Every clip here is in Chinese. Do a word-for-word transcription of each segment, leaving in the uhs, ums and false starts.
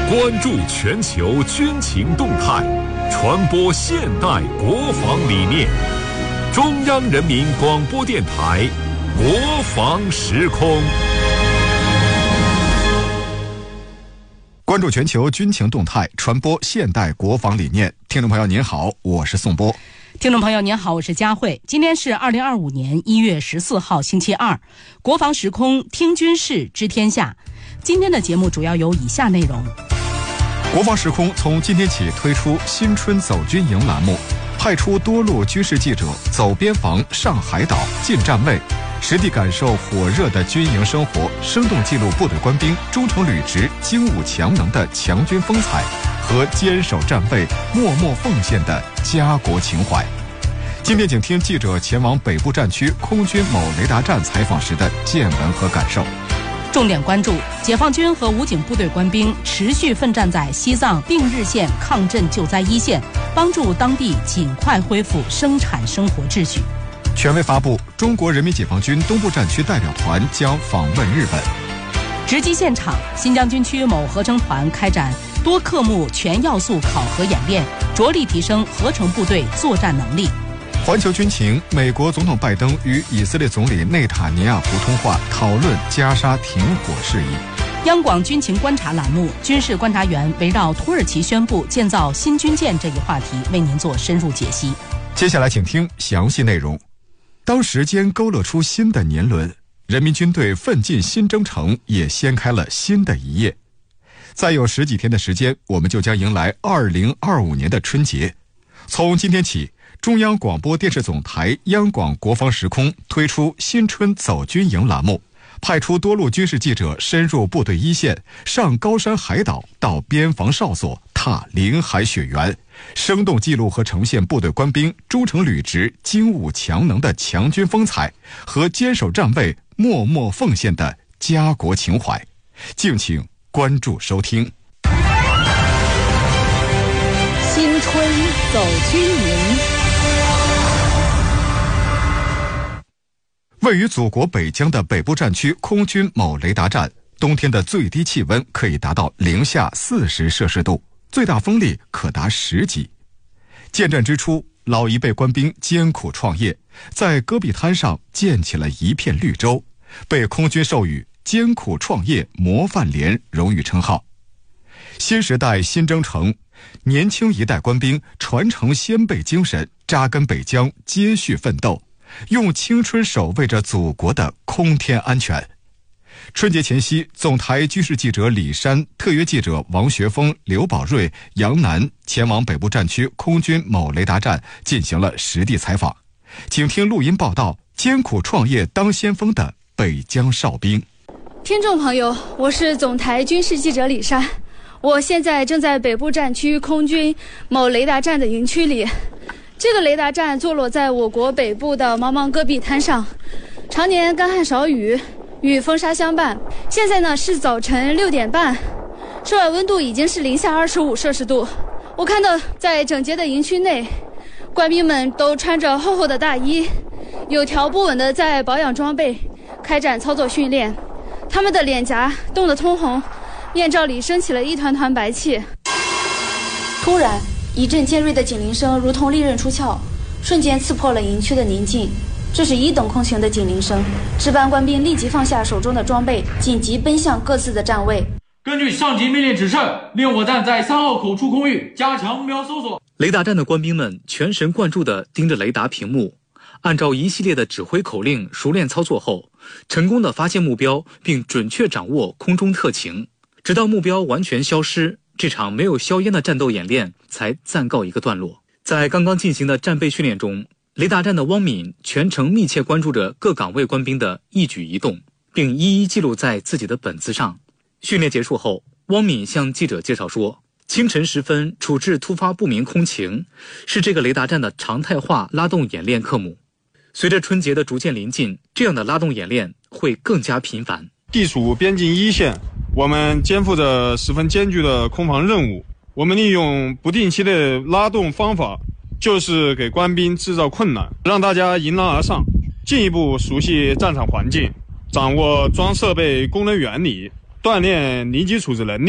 关注全球军情动态，传播现代国防理念。中央人民广播电台国防时空。 关注全球军情动态，传播现代国防理念。听众朋友您好，我是宋波。 听众朋友您好，我是佳慧。今天是二零二五年一月十四号星期二，国防时空听军事知天下。今天的节目主要有以下内容。 国防时空从今天起推出新春走军营栏目，派出多路军事记者走边防、上海岛、进站位，实地感受火热的军营生活，生动记录部队官兵忠诚履职、精武强能的强军风采和坚守站位、默默奉献的家国情怀。今天请听记者前往北部战区空军某雷达站采访时的见闻和感受。 重点关注解放军和武警部队官兵持续奋战在西藏定日县抗震救灾一线，帮助当地尽快恢复生产生活秩序。 权威发布，中国人民解放军东部战区代表团将访问日本。 直击现场，新疆军区某合成团开展多科目全要素考核演练，着力提升合成部队作战能力。 环球军情，美国总统拜登与以色列总理内塔尼亚胡通话，讨论加沙停火事宜。 央广军情观察栏目，军事观察员围绕土耳其宣布建造新军舰这一话题为您做深入解析。 接下来请听详细内容。当时间勾勒出新的年轮，人民军队奋进新征程也掀开了新的一页。再有十几天的时间，我们就将迎来二零二五年的春节。从今天起，中央广播电视总台央广国防时空推出新春走军营栏目，派出多路军事记者深入部队一线，上高山海岛，到边防哨所，踏林海雪原，生动记录和呈现部队官兵忠诚履职、精武强能的强军风采和坚守站位、默默奉献的家国情怀。敬请关注收听。 新春走军营。 位于祖国北疆的北部战区空军某雷达站，冬天的最低气温可以达到零下四十摄氏度，最大风力可达十级。建站之初，老一辈官兵艰苦创业，在戈壁滩上建起了一片绿洲，被空军授予艰苦创业模范连荣誉称号。新时代新征程，年轻一代官兵传承先辈精神，扎根北疆，接续奋斗，用青春守卫着祖国的空天安全。春节前夕，总台军事记者李山、特约记者王学峰、刘宝瑞、杨楠前往北部战区空军某雷达站进行了实地采访。请听录音报道：艰苦创业当先锋的北疆哨兵。 听众朋友，我是总台军事记者李山，我现在正在北部战区空军某雷达站的营区里。这个雷达站坐落在我国北部的茫茫戈壁滩上，常年干旱少雨，与风沙相伴。现在呢是早晨六点半，室外温度已经是零下二十五摄氏度。我看到在整洁的营区内，官兵们都穿着厚厚的大衣，有条不紊地在保养装备，开展操作训练。他们的脸颊冻得通红，面罩里升起了一团团白气。突然，一阵尖锐的警铃声如同利刃出鞘，瞬间刺破了营区的宁静。这是一等空情的警铃声，值班官兵立即放下手中的装备，紧急奔向各自的站位。 根据上级命令指示，令我站在三号口出空域，加强目标搜索。 雷达站的官兵们全神贯注地盯着雷达屏幕，按照一系列的指挥口令熟练操作后，成功地发现目标并准确掌握空中特情，直到目标完全消失，这场没有硝烟的战斗演练才暂告一个段落。在刚刚进行的战备训练中，雷达站的汪敏全程密切关注着各岗位官兵的一举一动，并一一记录在自己的本子上。训练结束后，汪敏向记者介绍说，清晨时分处置突发不明空情是这个雷达站的常态化拉动演练科目。随着春节的逐渐临近，这样的拉动演练会更加频繁。 地处边境一线，我们肩负着十分艰巨的空防任务。我们利用不定期的拉动方法，就是给官兵制造困难，让大家迎难而上，进一步熟悉战场环境，掌握装设备功能原理，锻炼临机处置能力，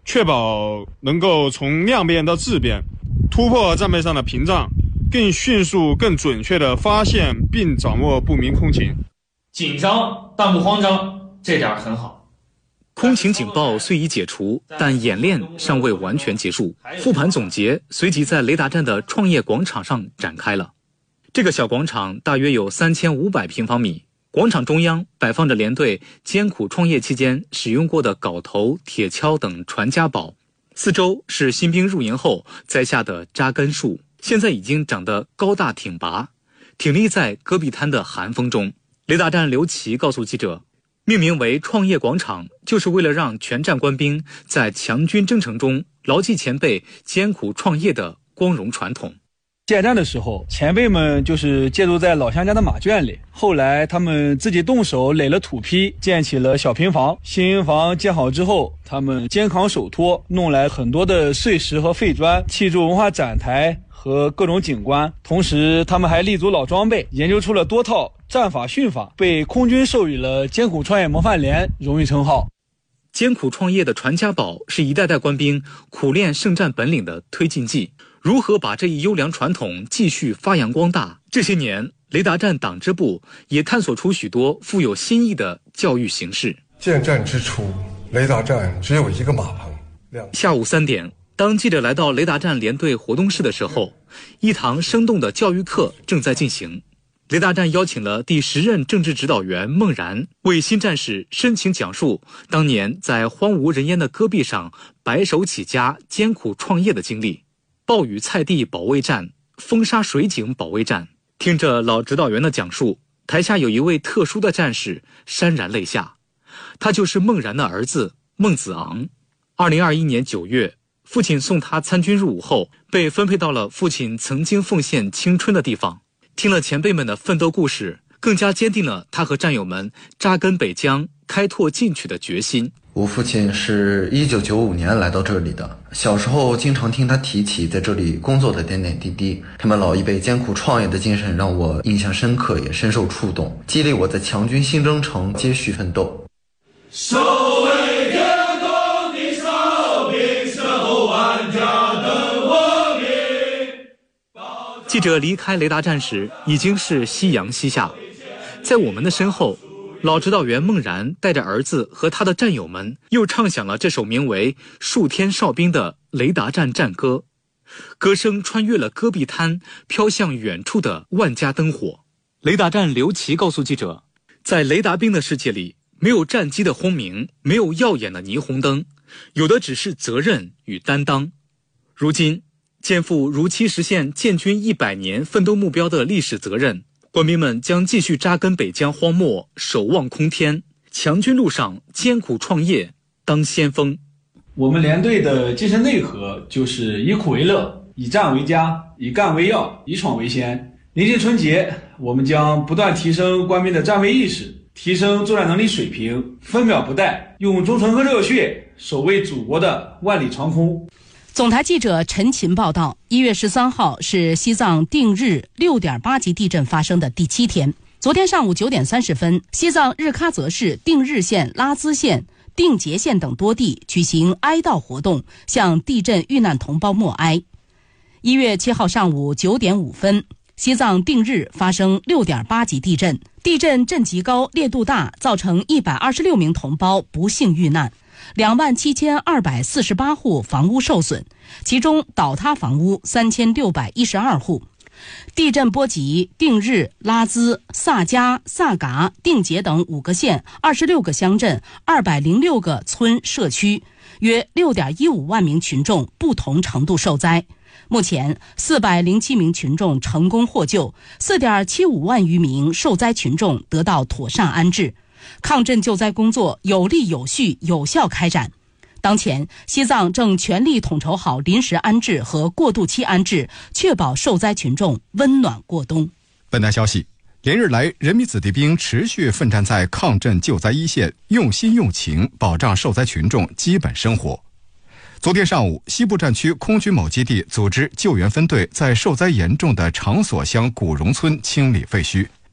确保能够从量变到质变，突破战备上的屏障，更迅速、更准确地发现并掌握不明空情。 紧张但不慌张，这点很好。 空情警报虽已解除，但演练尚未完全结束。复盘总结随即在雷达站的创业广场上展开了。这个小广场大约有三千五百平方米，广场中央摆放着连队艰苦创业期间使用过的镐头、铁锹等传家宝，四周是新兵入营后栽下的扎根树，现在已经长得高大挺拔，挺立在戈壁滩的寒风中。雷达站刘琦告诉记者，命名为创业广场，就是为了让全站官兵在强军征程中牢记前辈艰苦创业的光荣传统。 建站的时候，前辈们就是借住在老乡家的马圈里，后来他们自己动手垒了土坯，建起了小平房。新营房建好之后，他们肩扛手托，弄来很多的碎石和废砖，砌筑文化展台和各种景观。同时他们还立足老装备，研究出了多套战法训法，被空军授予了艰苦创业模范连荣誉称号。 艰苦创业的传家宝是一代代官兵苦练胜战本领的推进剂，如何把这一优良传统继续发扬光大？这些年，雷达站党支部也探索出许多富有新意的教育形式。 建站之初，雷达站只有一个马棚。 下午三点，当记者来到雷达站连队活动室的时候，一堂生动的教育课正在进行。雷达站邀请了第十任政治指导员孟然，为新战士深情讲述当年在荒无人烟的戈壁上白手起家、艰苦创业的经历。暴雨菜地保卫战、风沙水井保卫战，听着老指导员的讲述，台下有一位特殊的战士潸然泪下，他就是孟然的儿子孟子昂。二零二一年九月，父亲送他参军入伍后，被分配到了父亲曾经奉献青春的地方。听了前辈们的奋斗故事，更加坚定了他和战友们扎根北疆、开拓进取的决心。 我父亲是一九九五年来到这里的，小时候经常听他提起在这里工作的点点滴滴，他们老一辈艰苦创业的精神让我印象深刻，也深受触动，激励我在强军新征程接续奋斗。 守卫天空的哨兵，身后万家灯火明。 记者离开雷达站时，已经是夕阳西下，在我们的身后，老指导员孟然带着儿子和他的战友们，又唱响了这首名为《戍天哨兵》的雷达站战歌。歌声穿越了戈壁滩，飘向远处的万家灯火。雷达站刘琦告诉记者，在雷达兵的世界里，没有战机的轰鸣，没有耀眼的霓虹灯，有的只是责任与担当。如今，肩负如期实现建军一百年奋斗目标的历史责任，官兵们将继续扎根北疆荒漠，守望空天，强军路上艰苦创业，当先锋。 我们连队的精神内核就是以苦为乐，以战为家，以干为要，以闯为先。临近春节，我们将不断提升官兵的站位意识，提升作战能力水平，分秒不怠，用忠诚和热血守卫祖国的万里长空。 总台记者陈琴报道，一月十三号是西藏定日六点八级地震发生的第七天。昨天上午九点三十分，西藏日喀则市定日县、拉孜县、定结县等多地举行哀悼活动，向地震遇难同胞默哀。一月七号上午九点五分，西藏定日发生六点八级地震，地震震级高、烈度大，造成一百二十六名同胞不幸遇难。两万七千二百四十八户房屋受损，其中倒塌房屋三千六百一十二户。地震波及定日、拉孜、萨迦、萨嘎、定结等五个县、二十六个乡镇、二百零六个村社区，约六点一五万名群众不同程度受灾。目前，四百零七名群众成功获救，四点七五万余名受灾群众得到妥善安置。抗震救灾工作有力有序有效开展。当前，西藏正全力统筹好临时安置和过渡期安置，确保受灾群众温暖过冬。 本台消息，连日来，人民子弟兵持续奋战在抗震救灾一线，用心用情保障受灾群众基本生活。昨天上午，西部战区空军某基地组织救援分队在受灾严重的长所乡古榕村清理废墟。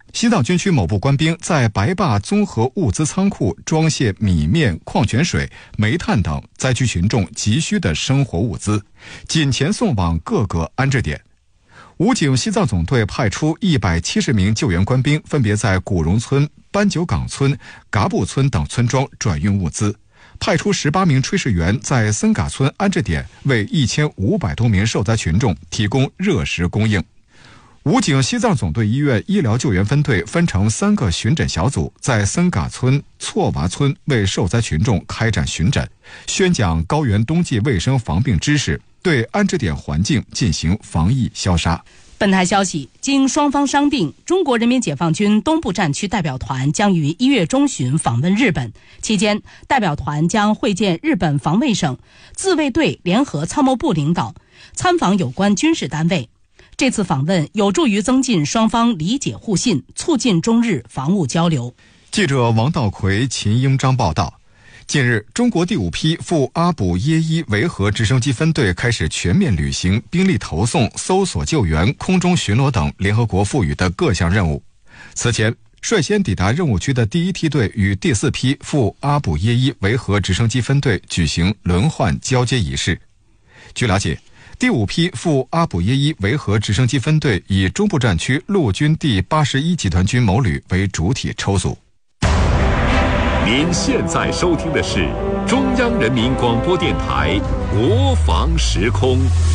西藏军区某部官兵在白坝综合物资仓库装卸米面、矿泉水、煤炭等灾区群众急需的生活物资，紧前送往各个安置点。武警西藏总队派出一百七十名救援官兵，分别在古荣村、班九岗村、嘎布村等村庄转运物资，派出十八名炊事员在森嘎村安置点为一千五百多名受灾群众提供热食供应。武警西藏总队医院医疗救援分队分成三个巡诊小组，在森嘎村、错娃村为受灾群众开展巡诊，宣讲高原冬季卫生防病知识，对安置点环境进行防疫消杀。 本台消息，经双方商定，中国人民解放军东部战区代表团将于一月中旬访问日本。期间，代表团将会见日本防卫省自卫队联合参谋部领导，参访有关军事单位。这次访问有助于增进双方理解互信，促进中日防务交流。 记者王道奎、秦英章报道。近日，中国第五批赴阿卜耶伊维和直升机分队开始全面履行兵力投送、搜索救援、空中巡逻等联合国赋予的各项任务。此前，率先抵达任务区的第一梯队与第四批赴阿卜耶伊维和直升机分队举行轮换交接仪式。据了解，第五批赴阿卜耶伊维和直升机分队以中部战区陆军第八十一集团军某旅为主体抽组。 您现在收听的是中央人民广播电台国防时空。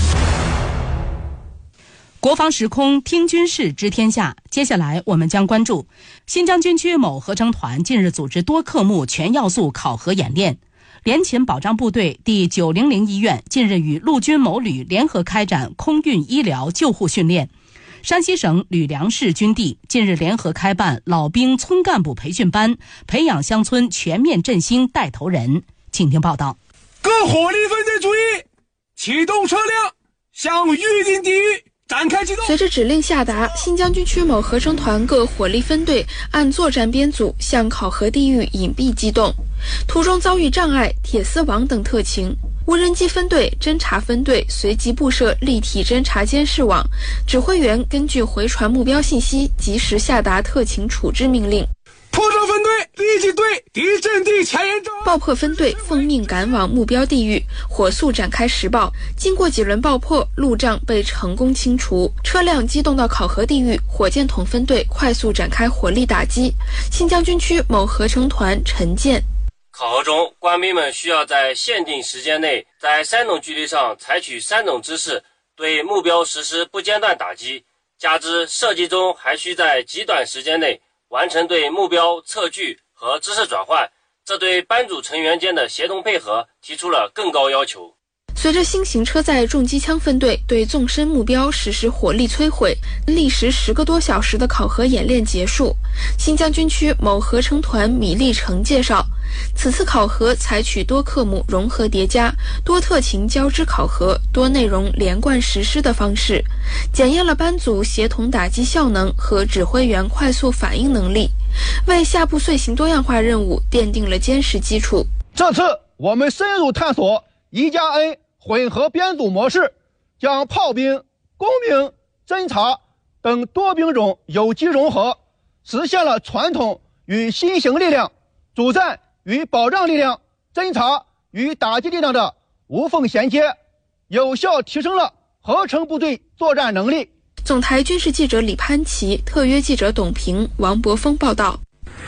国防时空听军事知天下，接下来我们将关注新疆军区某合成团近日组织多科目全要素考核演练。联勤保障部队第九零零医院近日与陆军某旅联合开展空运医疗救护训练。山西省吕梁市军地近日联合开办老兵村干部培训班，培养乡村全面振兴带头人。请听报道。 各火力分队注意，启动车辆向预定地域展开机动。 随着指令下达，新疆军区某合成团各火力分队按作战编组向考核地域隐蔽机动，途中遭遇障碍、铁丝网等特情，无人机分队、侦察分队随即布设立体侦察监视网，指挥员根据回传目标信息，及时下达特情处置命令。 破障分队立即对敌阵地前沿障碍。 爆破分队奉命赶往目标地域，火速展开实爆。经过几轮爆破，路障被成功清除，车辆机动到考核地域，火箭筒分队快速展开火力打击。新疆军区某合成团陈建。 考核中，官兵们需要在限定时间内，在三种距离上采取三种姿势，对目标实施不间断打击。加之射击中还需在极短时间内完成对目标测距和姿势转换，这对班组成员间的协同配合提出了更高要求。 随着新型车载重机枪分队对纵深目标实施火力摧毁，历时十个多小时的考核演练结束。新疆军区某合成团米立成介绍，此次考核采取多科目融合叠加、多特情交织考核、多内容连贯实施的方式，检验了班组协同打击效能和指挥员快速反应能力，为下步遂行多样化任务奠定了坚实基础。 这次我们深入探索一加 N 混合编组模式，将炮兵、工兵、侦察等多兵种有机融合，实现了传统与新型力量、主战与保障力量、侦察与打击力量的无缝衔接，有效提升了合成部队作战能力。 总台军事记者李潘奇，特约记者董平、王博峰报道。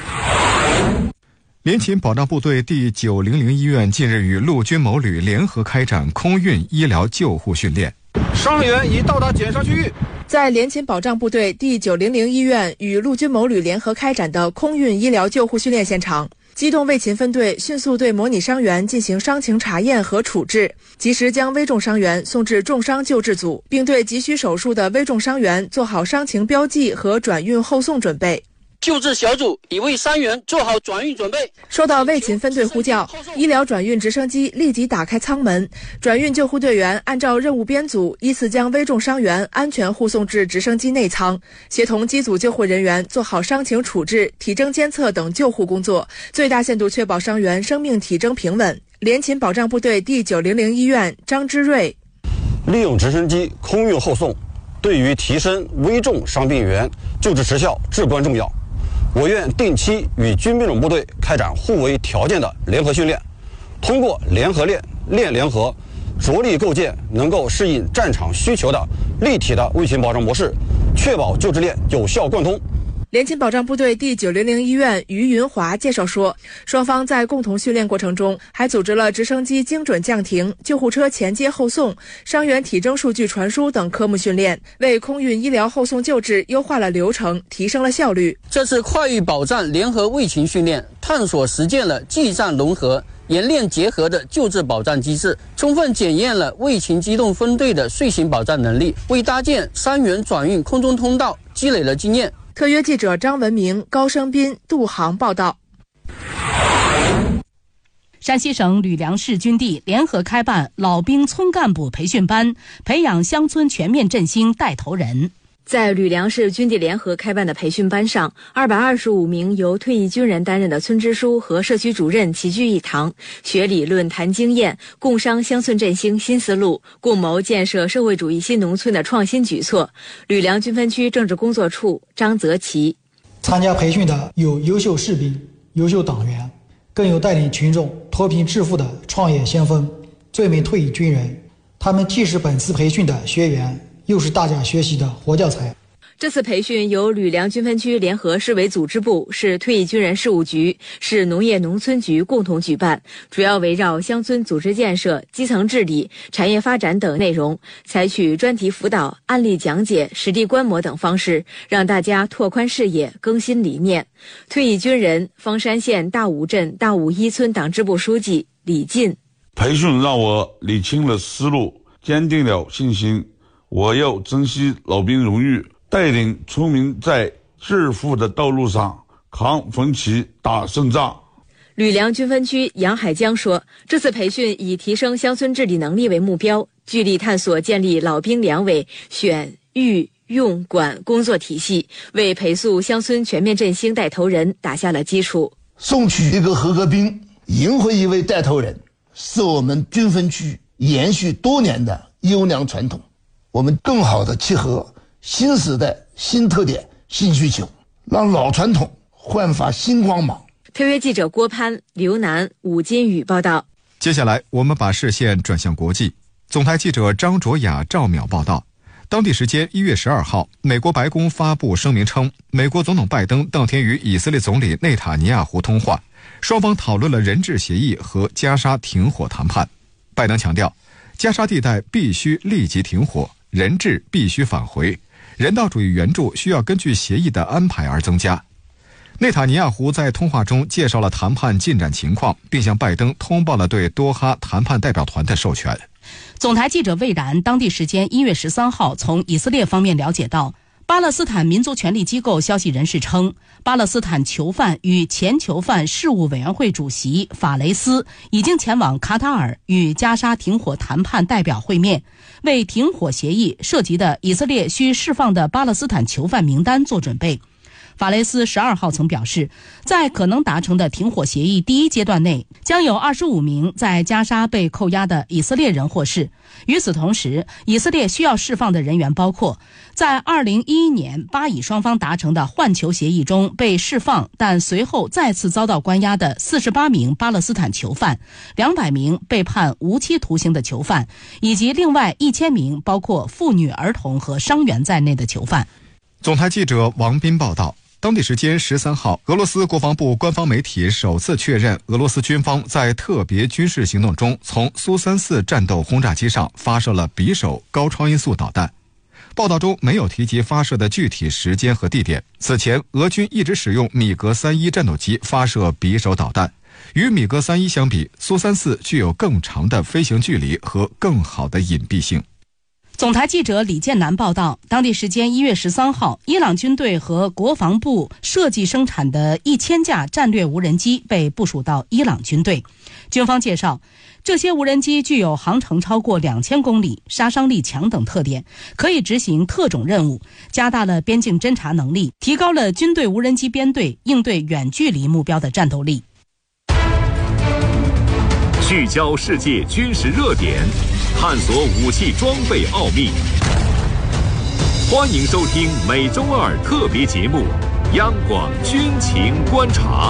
联勤保障部队第九零零医院近日与陆军某旅联合开展空运医疗救护训练。 伤员已到达检伤区域。 在联勤保障部队第九零零医院与陆军某旅联合开展的空运医疗救护训练现场，机动卫勤分队迅速对模拟伤员进行伤情查验和处置，及时将危重伤员送至重伤救治组，并对急需手术的危重伤员做好伤情标记和转运后送准备。 救治小组已为伤员做好转运准备。 收到卫勤分队呼叫，医疗转运直升机立即打开舱门，转运救护队员按照任务编组，依次将危重伤员安全护送至直升机内舱，协同机组救护人员做好伤情处置、体征监测等救护工作，最大限度确保伤员生命体征平稳。联勤保障部队第九零零医院张之瑞， 利用直升机空运后送， 对于提升危重伤病员救治实效至关重要。我院定期与军兵种部队开展互为条件的联合训练，通过联合练、练联合，着力构建能够适应战场需求的立体的卫勤保障模式，确保救治链有效贯通。 联勤保障部队第九零零医院于云华介绍说，双方在共同训练过程中，还组织了直升机精准降停、救护车前接后送、伤员体征数据传输等科目训练，为空运医疗后送救治优化了流程，提升了效率。 这次快预保障联合卫勤训练，探索实践了技战融合、演练结合的救治保障机制，充分检验了卫勤机动分队的遂行保障能力，为搭建伤员转运空中通道积累了经验。 特约记者张文明、高升斌、杜航报道。 山西省吕梁市军地联合开办老兵村干部培训班，培养乡村全面振兴带头人。 在吕梁市军地联合开办的培训班上，二百二十五名由退役军人担任的村支书和社区主任齐聚一堂，学理论、谈经验，共商乡村振兴新思路，共谋建设社会主义新农村的创新举措。吕梁军分区政治工作处张泽奇： 参加培训的有优秀士兵、优秀党员，更有带领群众脱贫致富的创业先锋、最美退役军人。他们既是本次培训的学员，又是大家学习的活教材。 这次培训由吕梁军分区联合市委组织部、市退役军人事务局、市农业农村局共同举办，主要围绕乡村组织建设、基层治理、产业发展等内容，采取专题辅导、案例讲解、实地观摩等方式，让大家拓宽视野、更新理念。退役军人方山县大武镇大武一村党支部书记李进： 培训让我理清了思路，坚定了信心。我要珍惜老兵荣誉，带领村民在致富的道路上扛红旗打胜仗。 吕梁军分区杨海江说，这次培训以提升乡村治理能力为目标，聚力探索建立老兵两委选育用管工作体系，为培塑乡村全面振兴带头人打下了基础。 送取一个合格兵，赢回一位带头人，是我们军分区延续多年的优良传统。我们更好地契合新时代新特点新需求，让老传统焕发新光芒。 特约记者郭攀、刘楠、武金宇报道。 接下来我们把视线转向国际。总台记者张卓雅、赵淼报道，当地时间一月十二号，美国白宫发布声明称，美国总统拜登当天与以色列总理内塔尼亚胡通话，双方讨论了人质协议和加沙停火谈判。拜登强调，加沙地带必须立即停火，人质必须返回，人道主义援助需要根据协议的安排而增加。内塔尼亚胡在通话中介绍了谈判进展情况，并向拜登通报了对多哈谈判代表团的授权。 总台记者魏然当地时间一月十三号从以色列方面了解到，巴勒斯坦民族权利机构消息人士称，巴勒斯坦囚犯与前囚犯事务委员会主席法雷斯已经前往卡塔尔与加沙停火谈判代表会面，为停火协议涉及的以色列需释放的巴勒斯坦囚犯名单做准备。法雷斯十二号曾表示，在可能达成的停火协议第一阶段内，将有二十五名在加沙被扣押的以色列人获释。与此同时，以色列需要释放的人员包括在二零一一年巴以双方达成的换囚协议中被释放但随后再次遭到关押的四十八名巴勒斯坦囚犯、两百名被判无期徒刑的囚犯，以及另外一千名包括妇女、儿童和伤员在内的囚犯。 总台记者王斌报道，当地时间十三号，俄罗斯国防部官方媒体首次确认，俄罗斯军方在特别军事行动中从苏三四战斗轰炸机上发射了匕首高超音速导弹。报道中没有提及发射的具体时间和地点。此前，俄军一直使用米格三一战斗机发射匕首导弹。与米格三一相比，苏三四具有更长的飞行距离和更好的隐蔽性。 总台记者李建南报道，当地时间一月十三号，伊朗军队和国防部设计生产的一千架战略无人机被部署到伊朗军队。军方介绍，这些无人机具有航程超过两千公里、杀伤力强等特点，可以执行特种任务，加大了边境侦察能力，提高了军队无人机编队应对远距离目标的战斗力。 聚焦世界军事热点，探索武器装备奥秘。 欢迎收听每周二特别节目《央广军情观察》。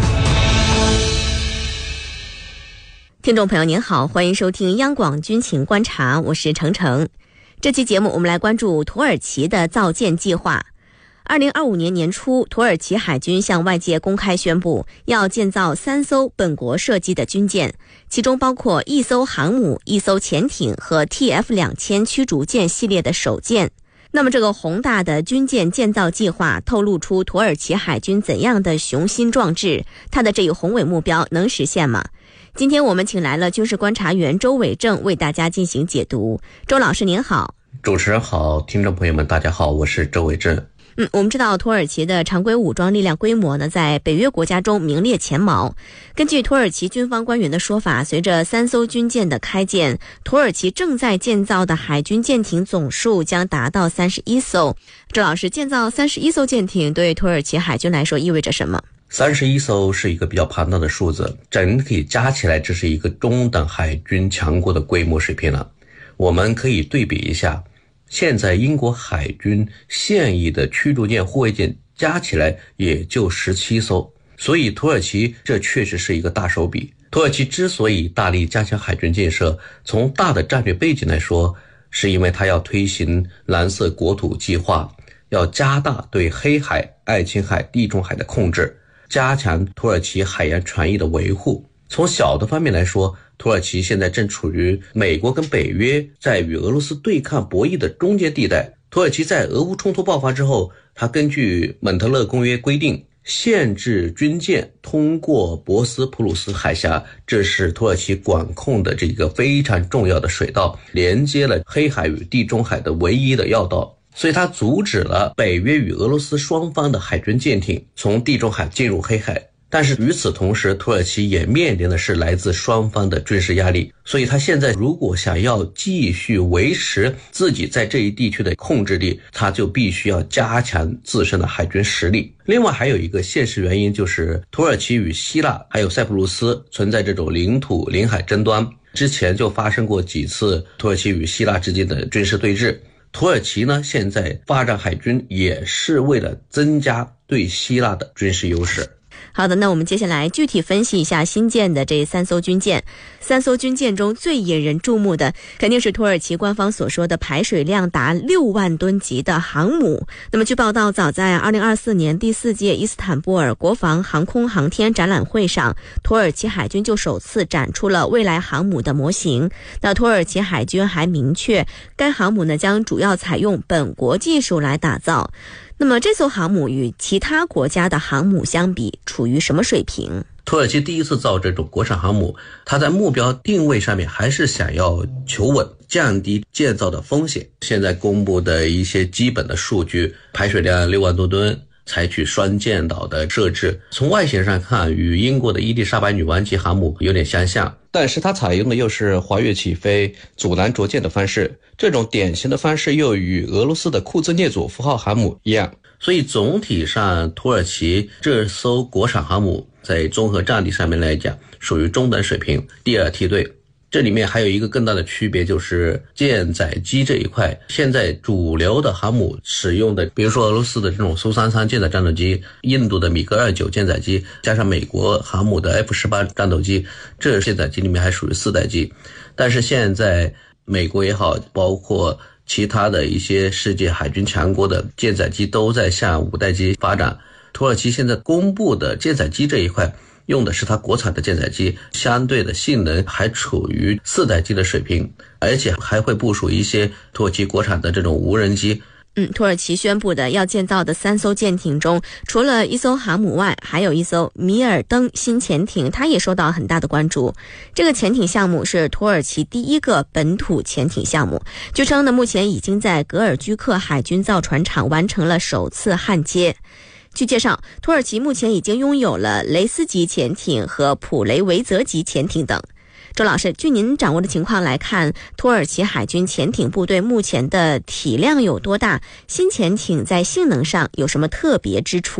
听众朋友您好，欢迎收听央广军情观察，我是程程。这期节目我们来关注土耳其的造舰计划。二零二五年年初，土耳其海军向外界公开宣布要建造三艘本国设计的军舰，其中包括一艘航母、一艘潜艇和 T F 两千驱逐舰系列的首舰。那么这个宏大的军舰建造计划透露出土耳其海军怎样的雄心壮志？它的这一宏伟目标能实现吗？今天我们请来了军事观察员周伟正为大家进行解读。周老师您好。 主持人好，听众朋友们大家好，我是周伟正。 嗯，我们知道土耳其的常规武装力量规模呢，在北约国家中名列前茅。根据土耳其军方官员的说法，随着三艘军舰的开建，土耳其正在建造的海军舰艇总数将达到三十一艘。周老师，建造三十一艘舰艇对土耳其海军来说意味着什么？ 三十一艘是一个比较庞大的数字，整体加起来这是一个中等海军强国的规模水平了。我们可以对比一下，现在英国海军现役的驱逐舰、护卫舰加起来也就十七艘，所以土耳其这确实是一个大手笔。土耳其之所以大力加强海军建设，从大的战略背景来说，是因为它要推行蓝色国土计划，要加大对黑海、爱琴海、地中海的控制，加强土耳其海洋权益的维护。从小的方面来说，土耳其现在正处于美国跟北约在与俄罗斯对抗博弈的中间地带。土耳其在俄乌冲突爆发之后，它根据蒙特勒公约规定，限制军舰通过博斯普鲁斯海峡，这是土耳其管控的这个非常重要的水道，连接了黑海与地中海的唯一的要道。所以它阻止了北约与俄罗斯双方的海军舰艇从地中海进入黑海。但是与此同时，土耳其也面临的是来自双方的军事压力，所以他现在如果想要继续维持自己在这一地区的控制力，他就必须要加强自身的海军实力。另外还有一个现实原因，就是土耳其与希腊还有塞浦路斯存在这种领土领海争端，之前就发生过几次土耳其与希腊之间的军事对峙。土耳其呢，现在发展海军也是为了增加对希腊的军事优势。 好的，那我们接下来具体分析一下新建的这三艘军舰。三艘军舰中最引人注目的肯定是土耳其官方所说的排水量达六万吨级的航母。那么据报道，早在二零二四年第四届伊斯坦布尔国防航空航天展览会上，土耳其海军就首次展出了未来航母的模型。那土耳其海军还明确，该航母呢将主要采用本国技术来打造。那么这艘航母与其他国家的航母相比，处于什么水平？ 土耳其第一次造这种国产航母，它在目标定位上面还是想要求稳，降低建造的风险。现在公布的一些基本的数据，排水量六万多吨，采取双舰岛的设置，从外形上看与英国的伊丽莎白女王级航母有点相像，但是它采用的又是滑跃起飞、阻拦着舰的方式，这种典型的方式又与俄罗斯的库兹涅佐夫号航母一样。所以总体上，土耳其这艘国产航母在综合战力上面来讲属于中等水平，第二梯队。这里面还有一个更大的区别，就是舰载机这一块，现在主流的航母使用的，比如说俄罗斯的这种苏三三舰载战斗机，印度的米格二九舰载机，加上美国航母的 F 十八 战斗机，这舰载机里面还属于四代机。但是现在美国也好，包括其他的一些世界海军强国的舰载机都在向五代机发展。土耳其现在公布的舰载机这一块用的是它国产的舰载机，相对的性能还处于四代机的水平，而且还会部署一些土耳其国产的这种无人机。 嗯，土耳其宣布的要建造的三艘舰艇中，除了一艘航母外，还有一艘米尔登新潜艇，它也受到很大的关注。这个潜艇项目是土耳其第一个本土潜艇项目，据称呢，目前已经在格尔居克海军造船厂完成了首次焊接。据介绍，土耳其目前已经拥有了雷斯级潜艇和普雷维泽级潜艇等。周老师，据您掌握的情况来看，土耳其海军潜艇部队目前的体量有多大？新潜艇在性能上有什么特别之处？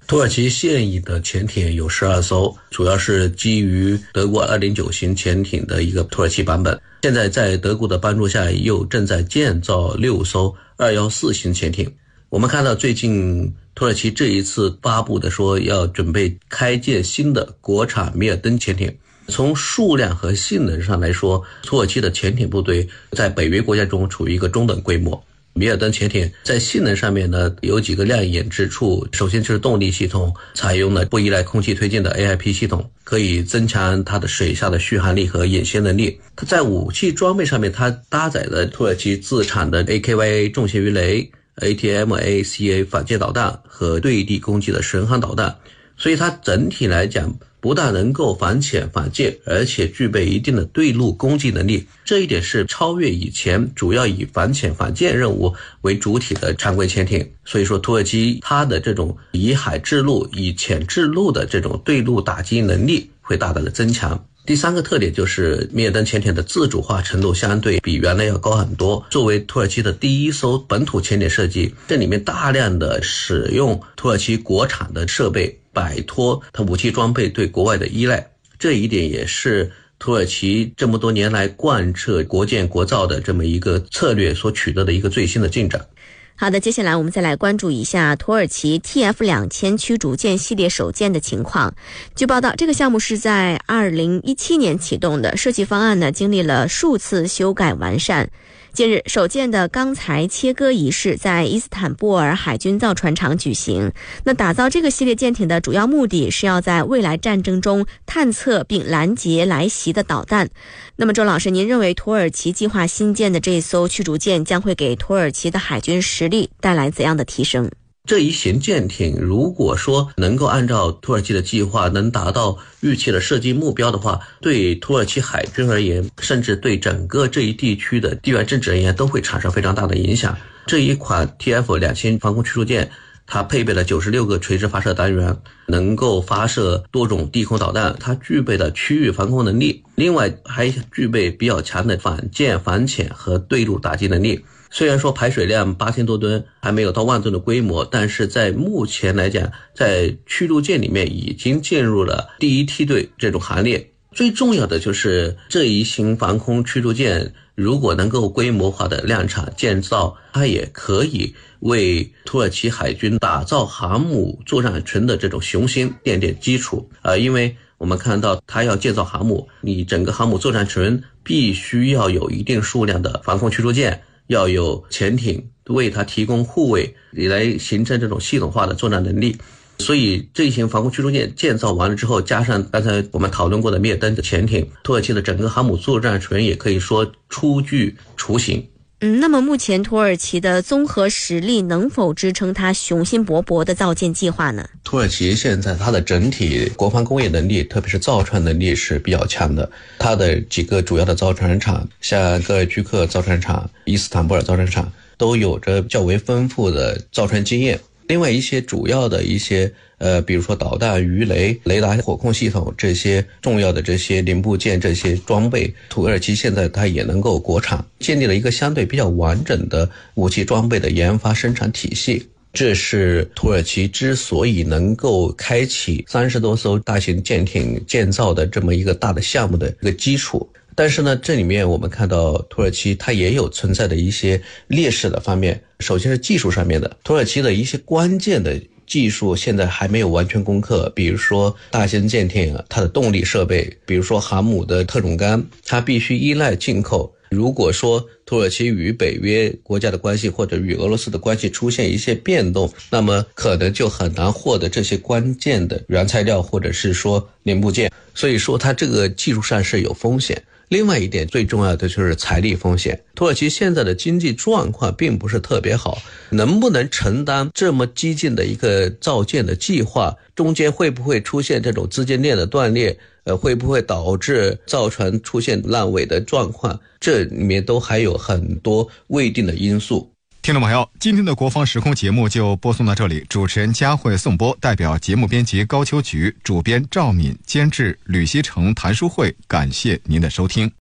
土耳其现役的潜艇有十二艘，主要是基于德国二零九型潜艇的一个土耳其版本。现在在德国的帮助下，又正在建造六艘二一四型潜艇。我们看到最近土耳其这一次发布的说要准备开建新的国产米尔登潜艇。从数量和性能上来说，土耳其的潜艇部队在北约国家中处于一个中等规模。米尔登潜艇在性能上面呢有几个亮眼之处，首先就是动力系统采用了不依赖空气推进的 A I P 系统，可以增强它的水下的续航力和隐形能力。它在武器装备上面，它搭载了土耳其自产的 A K Y A 重型鱼雷、A T M A C A 反舰导弹和对地攻击的神航导弹，所以它整体来讲不但能够反潜反舰，而且具备一定的对陆攻击能力，这一点是超越以前主要以反潜反舰任务为主体的常规潜艇。所以说土耳其它的这种以海制陆以潜制陆的这种对陆打击能力会大大的增强。第三个特点就是米尔登潜艇的自主化程度相对比原来要高很多。作为土耳其的第一艘本土潜艇设计，这里面大量的使用土耳其国产的设备，摆脱它武器装备对国外的依赖，这一点也是土耳其这么多年来贯彻国建国造的这么一个策略所取得的一个最新的进展。 好的，接下来我们再来关注一下土耳其 T F 两千 驱逐舰系列首舰的情况。据报道，这个项目是在二零一七年启动的，设计方案呢经历了数次修改完善。近日，首舰的钢材切割仪式在伊斯坦布尔海军造船厂举行。那打造这个系列舰艇的主要目的是要在未来战争中探测并拦截来袭的导弹。那么周老师，您认为土耳其计划新建的这艘驱逐舰将会给土耳其的海军实力带来怎样的提升？ 这一型舰艇如果说能够按照土耳其的计划能达到预期的设计目标的话，对土耳其海军而言，甚至对整个这一地区的地缘政治而言都会产生非常大的影响。这一款 T F 两千 防空驱逐舰它配备了九十六个垂直发射单元，能够发射多种地空导弹，它具备了区域防空能力，另外还具备比较强的反舰反潜和对陆打击能力。虽然说排水量八千多吨，还没有到万吨的规模，但是在目前来讲，在驱逐舰里面已经进入了第一梯队这种行列。最重要的就是这一型防空驱逐舰如果能够规模化的量产建造，它也可以为土耳其海军打造航母作战群的这种雄心奠定基础。呃，因为我们看到它要建造航母，你整个航母作战群必须要有一定数量的防空驱逐舰，要有潜艇为它提供护卫，来形成这种系统化的作战能力。所以这一型防空驱逐舰建造完了之后，加上刚才我们讨论过的米尔登的潜艇，土耳其的整个航母作战群也可以说初具雏形。 嗯，那么目前土耳其的综合实力能否支撑它雄心勃勃的造舰计划呢？ 土耳其现在它的整体国防工业能力，特别是造船能力是比较强的。它的几个主要的造船厂，像戈尔居克造船厂、伊斯坦布尔造船厂，都有着较为丰富的造船经验。另外一些主要的一些呃，比如说导弹、鱼雷、雷达火控系统这些重要的这些零部件、这些装备，土耳其现在它也能够国产，建立了一个相对比较完整的武器装备的研发生产体系。这是土耳其之所以能够开启三十多艘大型舰艇建造的这么一个大的项目的一个基础。但是呢，这里面我们看到土耳其它也有存在的一些劣势的方面。首先是技术上面的，土耳其的一些关键的技术现在还没有完全攻克，比如说大型舰艇它的动力设备，比如说航母的特种杆，它必须依赖进口。如果说土耳其与北约国家的关系或者与俄罗斯的关系出现一些变动，那么可能就很难获得这些关键的原材料或者是说零部件，所以说它这个技术上是有风险。另外一点最重要的就是财力风险，土耳其现在的经济状况并不是特别好，能不能承担这么激进的一个造舰的计划，中间会不会出现这种资金链的断裂，呃，会不会导致造船出现烂尾的状况，这里面都还有很多未定的因素。 听众朋友，今天的国防时空节目就播送到这里，主持人佳慧颂播，代表节目编辑高秋菊，主编赵敏，监制吕希成、谭淑慧，感谢您的收听。